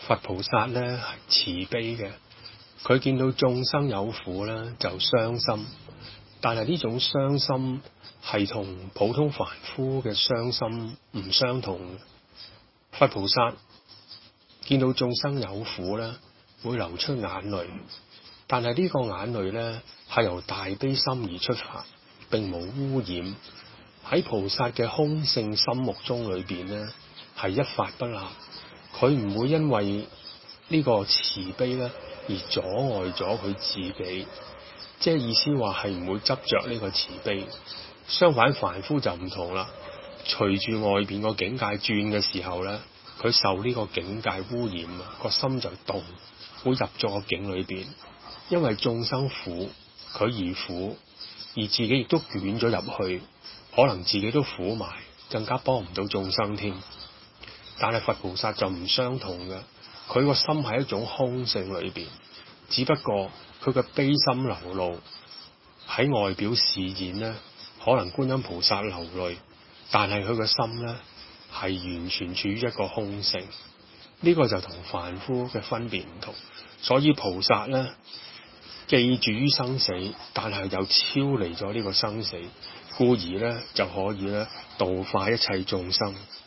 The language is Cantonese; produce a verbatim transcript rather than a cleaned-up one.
佛菩薩咧係慈悲嘅，佢見到眾生有苦咧就傷心，但係呢種傷心係同普通凡夫嘅傷心唔相同嘅。佛菩薩見到眾生有苦咧，會流出眼淚，但係呢個眼淚咧係由大悲心而出發，並無污染。喺菩薩嘅空性心目中裏邊咧，係一法不立。佢唔會因為呢個慈悲咧而阻礙咗佢自己，即係意思話係唔會執着呢個慈悲。相反，凡夫就唔同啦，隨住外邊個境界轉嘅時候咧，佢受呢個境界污染啊，個心就動，會入咗個境裏邊。因為眾生苦，佢而苦，而自己亦都捲咗入去，可能自己都苦埋，更加幫唔到眾生添。但係佛菩薩就唔相同嘅，佢個心係一種空性裏邊，只不過佢嘅悲心流露喺外表示現咧，可能觀音菩薩流淚，但係佢個心咧係完全處於一個空性。呢、這個就同凡夫嘅分別唔同。所以菩薩咧記住於生死，但係又超離咗呢個生死，故而咧就可以咧度化一切眾生。